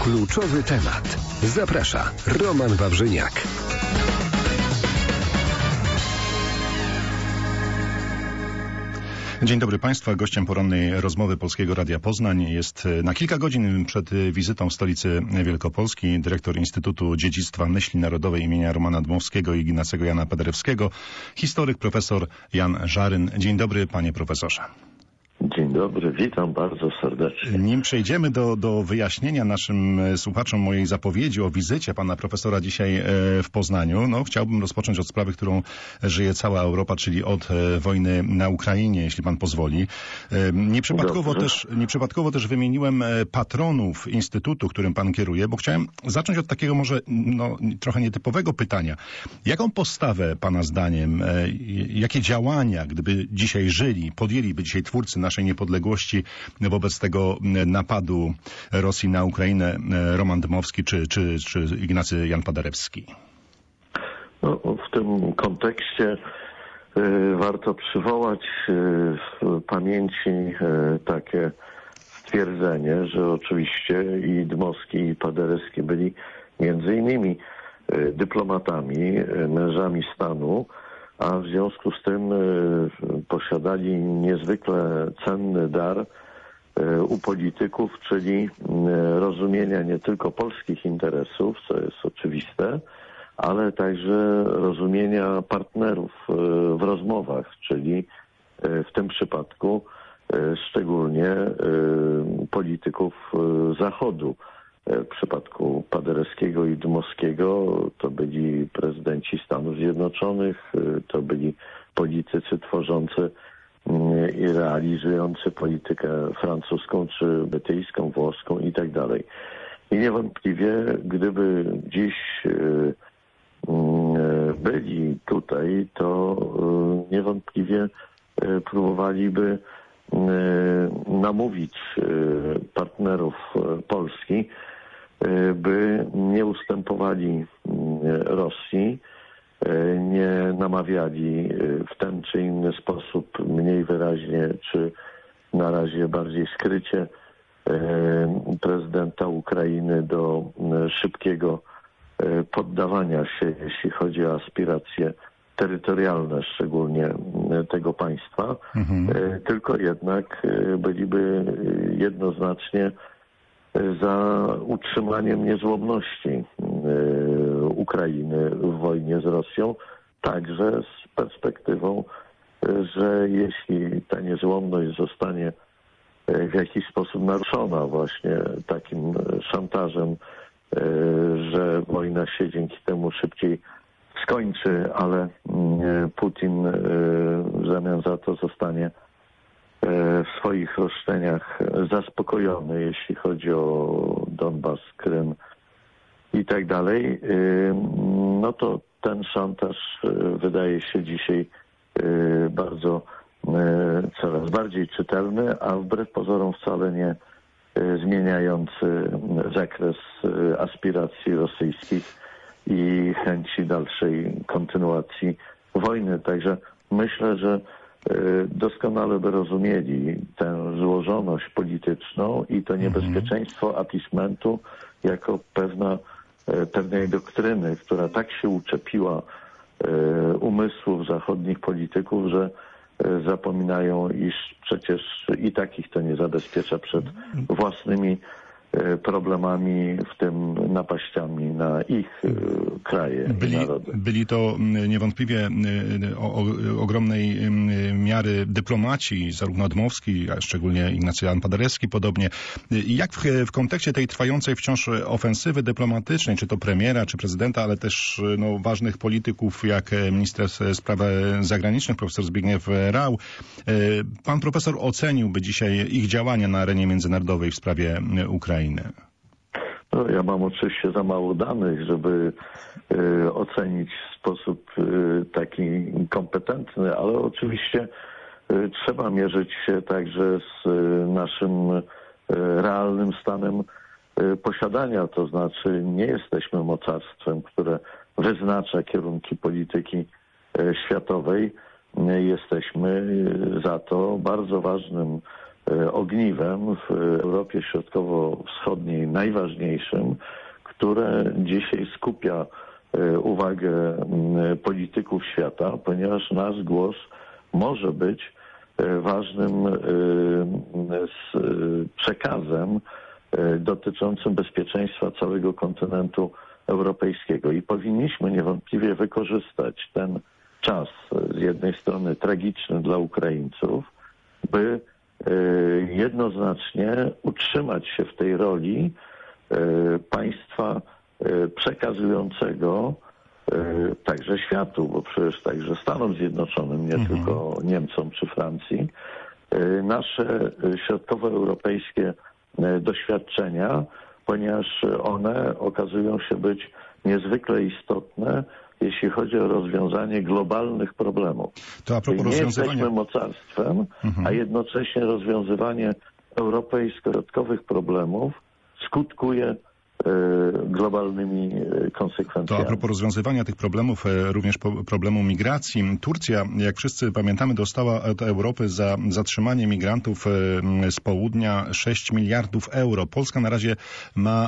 Kluczowy temat. Zaprasza Roman Wawrzyniak. Dzień dobry Państwu. Gościem porannej rozmowy Polskiego Radia Poznań jest na kilka godzin przed wizytą w stolicy Wielkopolski dyrektor Instytutu Dziedzictwa Myśli Narodowej imienia Romana Dmowskiego i Ignacego Jana Paderewskiego, historyk profesor Jan Żaryn. Dzień dobry, panie profesorze. Dzień dobry, witam bardzo serdecznie. Nim przejdziemy do wyjaśnienia naszym słuchaczom mojej zapowiedzi o wizycie pana profesora dzisiaj w Poznaniu, chciałbym rozpocząć od sprawy, którą żyje cała Europa, czyli od wojny na Ukrainie, jeśli pan pozwoli. Nieprzypadkowo też wymieniłem patronów Instytutu, którym pan kieruje, bo chciałem zacząć od takiego może trochę nietypowego pytania. Jaką postawę pana zdaniem, jakie działania, gdyby dzisiaj podjęliby dzisiaj twórcy naszej niepodległości wobec tego napadu Rosji na Ukrainę, Roman Dmowski czy Ignacy Jan Paderewski? W tym kontekście warto przywołać w pamięci takie stwierdzenie, że oczywiście i Dmowski, i Paderewski byli między innymi dyplomatami, mężami stanu, a w związku z tym posiadali niezwykle cenny dar u polityków, czyli rozumienia nie tylko polskich interesów, co jest oczywiste, ale także rozumienia partnerów w rozmowach, czyli w tym przypadku szczególnie polityków Zachodu. W przypadku Paderewskiego i Dmowskiego to byli prezydenci Stanów Zjednoczonych, to byli politycy tworzący i realizujący politykę francuską, czy brytyjską, włoską i tak dalej. I niewątpliwie, gdyby dziś byli tutaj, to niewątpliwie próbowaliby namówić partnerów Polski, by nie ustępowali Rosji, nie namawiali w ten czy inny sposób, mniej wyraźnie, czy na razie bardziej skrycie, prezydenta Ukrainy do szybkiego poddawania się, jeśli chodzi o aspiracje terytorialne, szczególnie tego państwa, tylko jednak byliby jednoznacznie za utrzymaniem niezłomności Ukrainy w wojnie z Rosją, także z perspektywą, że jeśli ta niezłomność zostanie w jakiś sposób naruszona właśnie takim szantażem, że wojna się dzięki temu szybciej skończy, ale Putin w zamian za to zostanie w swoich roszczeniach zaspokojony, jeśli chodzi o Donbas, Krym i tak dalej, to ten szantaż wydaje się dzisiaj coraz bardziej czytelny, a wbrew pozorom wcale nie zmieniający zakres aspiracji rosyjskich i chęci dalszej kontynuacji wojny. Także myślę, że doskonale by rozumieli tę złożoność polityczną i to niebezpieczeństwo appeasementu jako pewnej doktryny, która tak się uczepiła umysłów zachodnich polityków, że zapominają, iż przecież i takich to nie zabezpiecza przed własnymi problemami, w tym napaściami na ich kraje i narody. Byli to niewątpliwie ogromnej miary dyplomaci, zarówno Dmowski, a szczególnie Ignacy Jan Paderewski podobnie. Jak w kontekście tej trwającej wciąż ofensywy dyplomatycznej, czy to premiera, czy prezydenta, ale też ważnych polityków jak minister spraw zagranicznych, profesor Zbigniew Rau, pan profesor oceniłby dzisiaj ich działania na arenie międzynarodowej w sprawie Ukrainy? Ja mam oczywiście za mało danych, żeby ocenić w sposób taki kompetentny, ale oczywiście trzeba mierzyć się także z naszym realnym stanem posiadania. To znaczy nie jesteśmy mocarstwem, które wyznacza kierunki polityki światowej. Jesteśmy za to bardzo ważnym ogniwem w Europie Środkowo-Wschodniej najważniejszym, które dzisiaj skupia uwagę polityków świata, ponieważ nasz głos może być ważnym przekazem dotyczącym bezpieczeństwa całego kontynentu europejskiego. I powinniśmy niewątpliwie wykorzystać ten czas, z jednej strony tragiczny dla Ukraińców, by jednoznacznie utrzymać się w tej roli państwa przekazującego także światu, bo przecież także Stanom Zjednoczonym, nie tylko Niemcom czy Francji, nasze środkowoeuropejskie doświadczenia, ponieważ one okazują się być niezwykle istotne, jeśli chodzi o rozwiązanie globalnych problemów. To a propos nie rozwiązywania... jesteśmy mocarstwem, a jednocześnie rozwiązywanie europejsko-środkowych problemów skutkuje globalnymi konsekwencjami. To a propos rozwiązywania tych problemów, również problemu migracji. Turcja, jak wszyscy pamiętamy, dostała od Europy za zatrzymanie migrantów z południa 6 miliardów euro. Polska na razie ma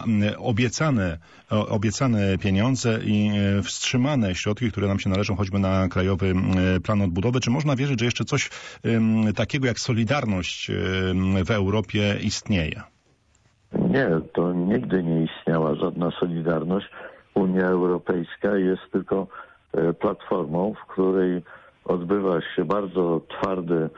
obiecane pieniądze i wstrzymane środki, które nam się należą choćby na Krajowy Plan Odbudowy. Czy można wierzyć, że jeszcze coś takiego jak solidarność w Europie istnieje? Nie, to nigdy nie istniała żadna solidarność. Unia Europejska jest tylko platformą, w której odbywa się bardzo twardy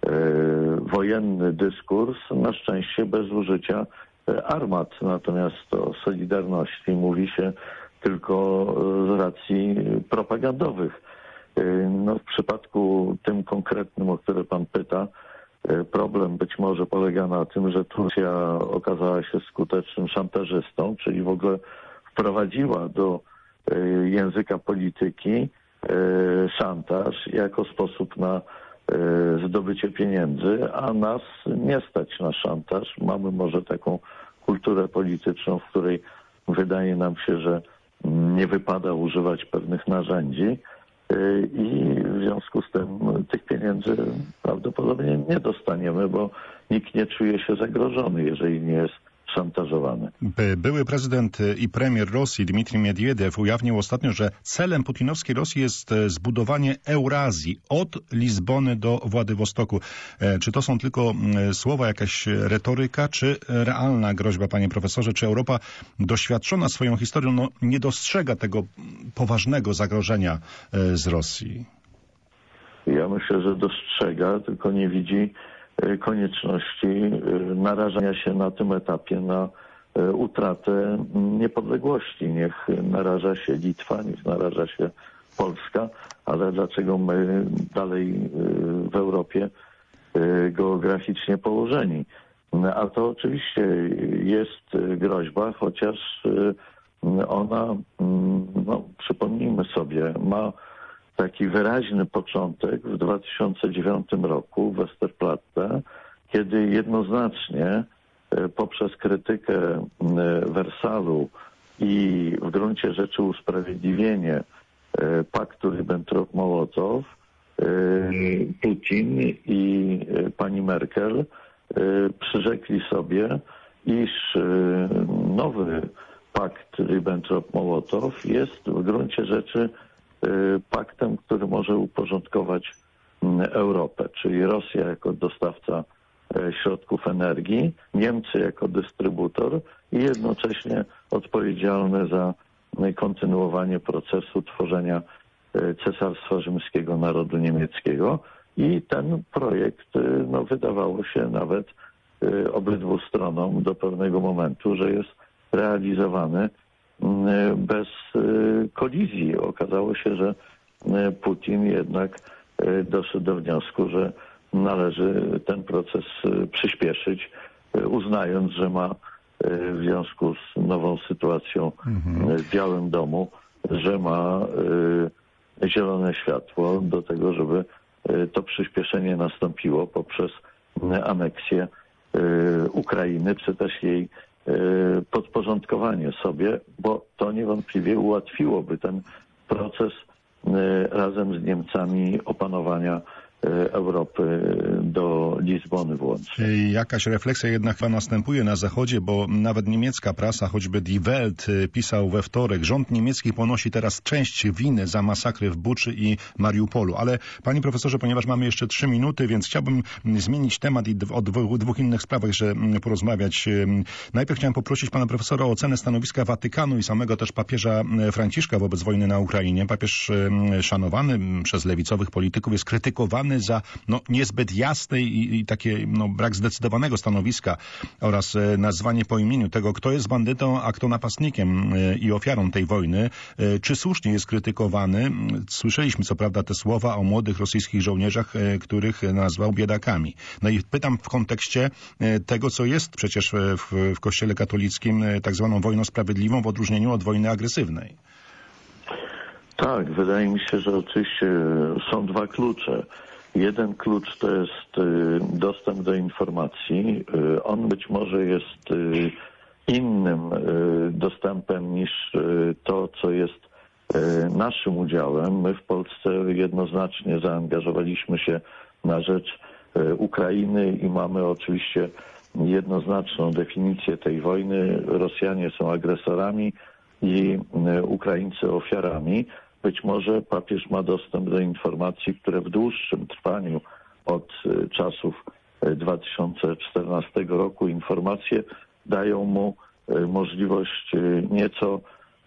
wojenny dyskurs, na szczęście bez użycia armat. Natomiast o solidarności mówi się tylko z racji propagandowych. No, w przypadku tym konkretnym, o który pan pyta, problem być może polega na tym, że Turcja okazała się skutecznym szantażystą, czyli w ogóle wprowadziła do języka polityki szantaż jako sposób na zdobycie pieniędzy, a nas nie stać na szantaż. Mamy może taką kulturę polityczną, w której wydaje nam się, że nie wypada używać pewnych narzędzi. I w związku z tym tych pieniędzy prawdopodobnie nie dostaniemy, bo nikt nie czuje się zagrożony, jeżeli nie jest szantażowany. Były prezydent i premier Rosji Dmitrij Miedwiediew ujawnił ostatnio, że celem putinowskiej Rosji jest zbudowanie Eurazji od Lizbony do Władywostoku. Czy to są tylko słowa, jakaś retoryka, czy realna groźba, panie profesorze? Czy Europa doświadczona swoją historią nie dostrzega tego poważnego zagrożenia z Rosji? Ja myślę, że dostrzega, tylko nie widzi konieczności narażania się na tym etapie na utratę niepodległości. Niech naraża się Litwa, niech naraża się Polska, ale dlaczego my dalej w Europie geograficznie położeni? A to oczywiście jest groźba, chociaż ona, przypomnijmy sobie, ma taki wyraźny początek w 2009 roku w Westerplatte, kiedy jednoznacznie poprzez krytykę Wersalu i w gruncie rzeczy usprawiedliwienie paktu Ribbentrop-Mołotow Putin i pani Merkel przyrzekli sobie, iż nowy pakt Ribbentrop-Mołotow jest w gruncie rzeczy paktem, który może uporządkować Europę, czyli Rosja jako dostawca środków energii, Niemcy jako dystrybutor i jednocześnie odpowiedzialny za kontynuowanie procesu tworzenia Cesarstwa Rzymskiego Narodu Niemieckiego. I ten projekt wydawało się nawet obydwu stronom do pewnego momentu, że jest realizowany bez kolizji. Okazało się, że Putin jednak doszedł do wniosku, że należy ten proces przyspieszyć, uznając, że ma w związku z nową sytuacją w Białym Domu, że ma zielone światło do tego, żeby to przyspieszenie nastąpiło poprzez aneksję Ukrainy, czy też jej podporządkowanie sobie, bo to niewątpliwie ułatwiłoby ten proces razem z Niemcami opanowania Europy do Lizbony włącznie. Jakaś refleksja jednak następuje na Zachodzie, bo nawet niemiecka prasa, choćby Die Welt, pisał we wtorek, rząd niemiecki ponosi teraz część winy za masakry w Buczy i Mariupolu. Ale panie profesorze, ponieważ mamy jeszcze 3 minuty, więc chciałbym zmienić temat i o dwóch innych sprawach jeszcze porozmawiać. Najpierw chciałem poprosić pana profesora o ocenę stanowiska Watykanu i samego też papieża Franciszka wobec wojny na Ukrainie. Papież szanowany przez lewicowych polityków jest krytykowany za niezbyt jasne i takie brak zdecydowanego stanowiska oraz nazwanie po imieniu tego, kto jest bandytą, a kto napastnikiem i ofiarą tej wojny. Czy słusznie jest krytykowany? Słyszeliśmy co prawda te słowa o młodych rosyjskich żołnierzach, których nazwał biedakami. No i pytam w kontekście tego, co jest przecież w Kościele katolickim tak zwaną wojną sprawiedliwą w odróżnieniu od wojny agresywnej. Tak, wydaje mi się, że oczywiście są 2 klucze. Jeden klucz to jest dostęp do informacji. On być może jest innym dostępem niż to, co jest naszym udziałem. My w Polsce jednoznacznie zaangażowaliśmy się na rzecz Ukrainy i mamy oczywiście jednoznaczną definicję tej wojny. Rosjanie są agresorami i Ukraińcy ofiarami. Być może papież ma dostęp do informacji, które w dłuższym trwaniu od czasów 2014 roku informacje dają mu możliwość nieco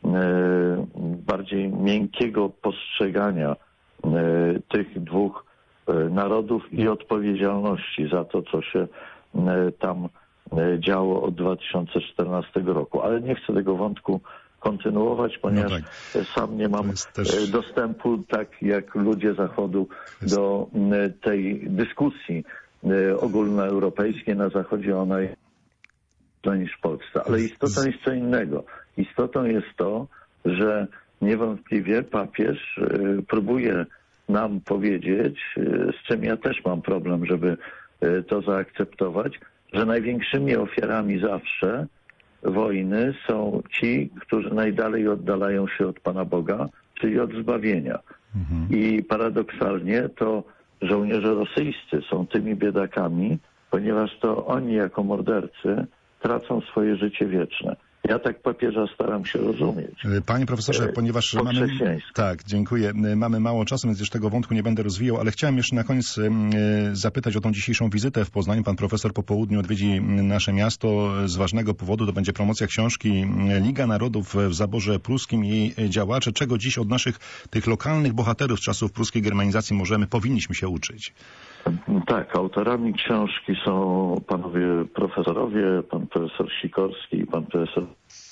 bardziej miękkiego postrzegania tych 2 narodów i odpowiedzialności za to, co się tam działo od 2014 roku. Ale nie chcę tego wątku kontynuować, ponieważ sam nie mam dostępu, tak jak ludzie Zachodu, do tej dyskusji ogólnoeuropejskiej. Na Zachodzie ona jest niż w Polsce. Ale istotą jest co innego. Istotą jest to, że niewątpliwie papież próbuje nam powiedzieć, z czym ja też mam problem, żeby to zaakceptować, że największymi ofiarami zawsze wojny są ci, którzy najdalej oddalają się od Pana Boga, czyli od zbawienia. I paradoksalnie to żołnierze rosyjscy są tymi biedakami, ponieważ to oni jako mordercy tracą swoje życie wieczne. Ja tak papieża staram się rozumieć. Panie profesorze, ponieważ mamy... Tak, dziękuję. Mamy mało czasu, więc już tego wątku nie będę rozwijał, ale chciałem jeszcze na koniec zapytać o tą dzisiejszą wizytę w Poznaniu. Pan profesor po południu odwiedzi nasze miasto z ważnego powodu. To będzie promocja książki Liga Narodów w zaborze pruskim i działacze. Czego dziś od naszych tych lokalnych bohaterów z czasów pruskiej germanizacji powinniśmy się uczyć? Tak, autorami książki są panowie profesorowie, pan profesor Sikorski i pan profesor.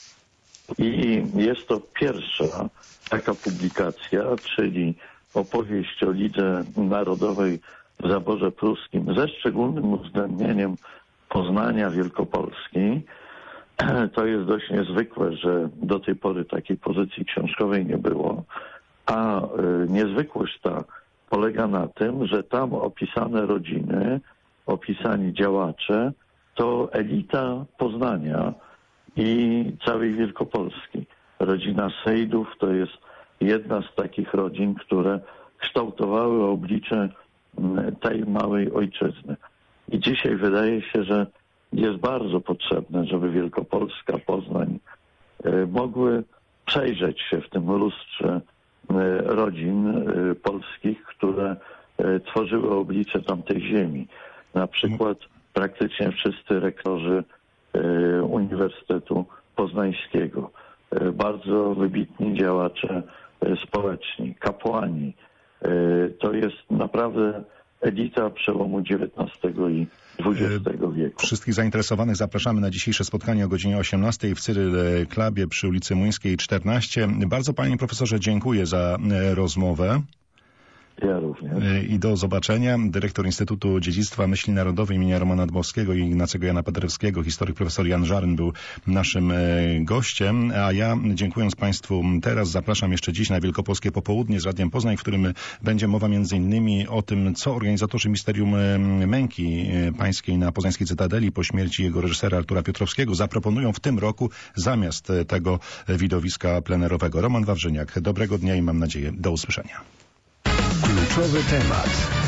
I jest to pierwsza taka publikacja, czyli opowieść o Lidze Narodowej w zaborze pruskim ze szczególnym uwzględnieniem Poznania Wielkopolski. To jest dość niezwykłe, że do tej pory takiej pozycji książkowej nie było, a niezwykłość ta polega na tym, że tam opisane rodziny, opisani działacze to elita Poznania i całej Wielkopolski. Rodzina Sejdów to jest jedna z takich rodzin, które kształtowały oblicze tej małej ojczyzny. I dzisiaj wydaje się, że jest bardzo potrzebne, żeby Wielkopolska, Poznań mogły przejrzeć się w tym lustrze rodzin polskich, które tworzyły oblicze tamtej ziemi. Na przykład praktycznie wszyscy rektorzy Uniwersytetu Poznańskiego, bardzo wybitni działacze społeczni, kapłani. To jest naprawdę elita przełomu XIX i XX wieku. Wszystkich zainteresowanych zapraszamy na dzisiejsze spotkanie o godzinie 18 w Cyryl Clubie przy ulicy Młyńskiej 14. Bardzo panie profesorze dziękuję za rozmowę. Ja również. I do zobaczenia. Dyrektor Instytutu Dziedzictwa Myśli Narodowej imienia Romana Dmowskiego i Ignacego Jana Paderewskiego, historyk profesor Jan Żaryn był naszym gościem, a ja dziękując Państwu teraz zapraszam jeszcze dziś na Wielkopolskie Popołudnie z Radiem Poznań, w którym będzie mowa między innymi o tym, co organizatorzy Misterium Męki Pańskiej na Poznańskiej Cytadeli po śmierci jego reżysera Artura Piotrowskiego zaproponują w tym roku zamiast tego widowiska plenerowego. Roman Wawrzyniak, dobrego dnia i mam nadzieję do usłyszenia. Kluczowy temat.